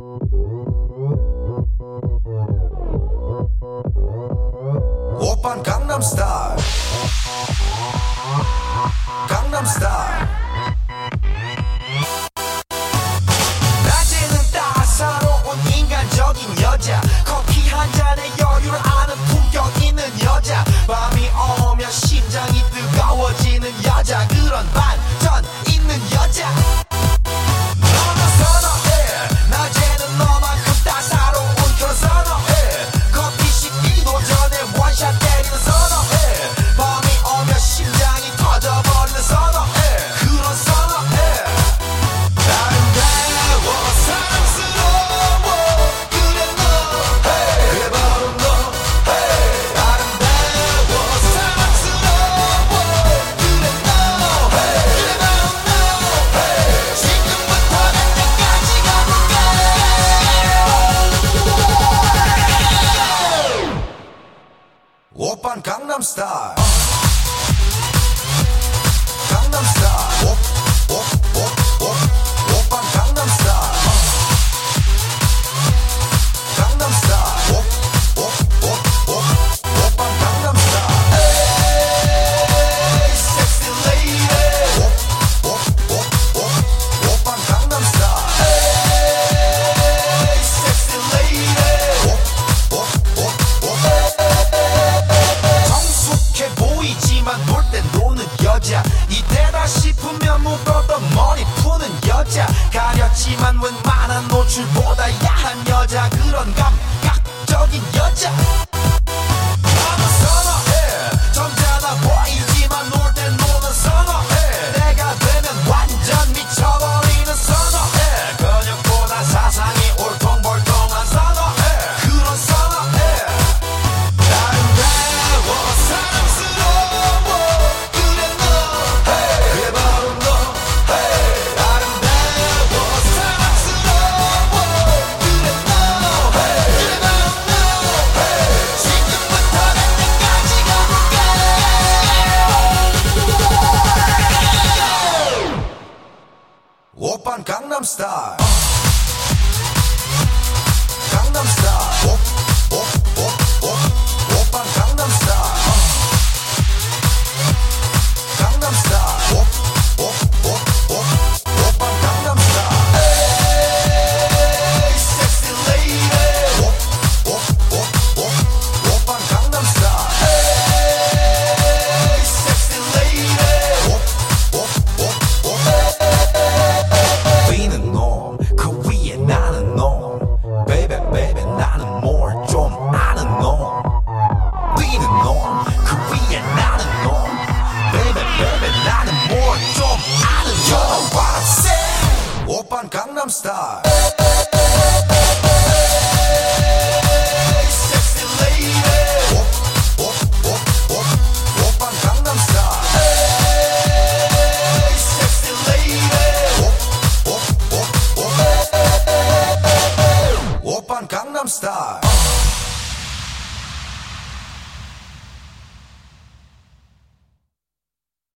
오빤 강남스타일 강남스타일 낮에는 따사로운 인간적인 여자 커피 한 잔에 여유를 아는 품격 있는 여자 밤이 오면 심장이 뜨거워지는 여자 그런 반전 있는 여자 너는 선호해 낮에는 너만큼 따사로운 그런 선호해 커피 식기도 전에 원샷 때리는 선호해 밤이 오면 심장이 터져버리는 선호해 그런 선호해 아름다워 사랑스러워 그래 너 그래 바로 너 아름다워 사랑스러워 그래 너 그래 바로 너 지금부터 날 때까지 가볼게 오빤 강남스타일 강남스타일 오빤 강남스타일 강남스타일 오빤 강남스타일 에이 섹시 레이디 오빤 강남스타일 에이 섹시 레이디 성숙해 보이지만 놀 땐 노는 여자 이때다 싶으면 묶었던 머리 푸는 여자 가렸지만 웬만한 노출보다 야한 여자 그런 감각적인 여자 나는 선호해 점잖아 보이지만 놀 땐 노는 선호해 내가 되면 완전 미쳐버리는 선호해 근육보다 사상이 울퉁불퉁한 선호해 그런 선호해 아름다워 사랑스러워 그래 너 그래 바로 너 아름다워 사랑스러워 그래 너 그래 바로 너 지금부터 날 때까지 가볼게 오빤 강남스타일 강남스타일 오빤 강남스타일 강남스타일 오빤 강남스타일 에이 섹시 레이디 오빤 강남스타일 에이 섹시 레이디 위는 놈 그 위에 나는 놈 Baby baby 나는 뭘 좀 아는 놈 위는 놈 그 위에 나는 놈 Baby baby 나는 뭘 좀 아는 놈 You know what I'm saying 오빤 강남스타일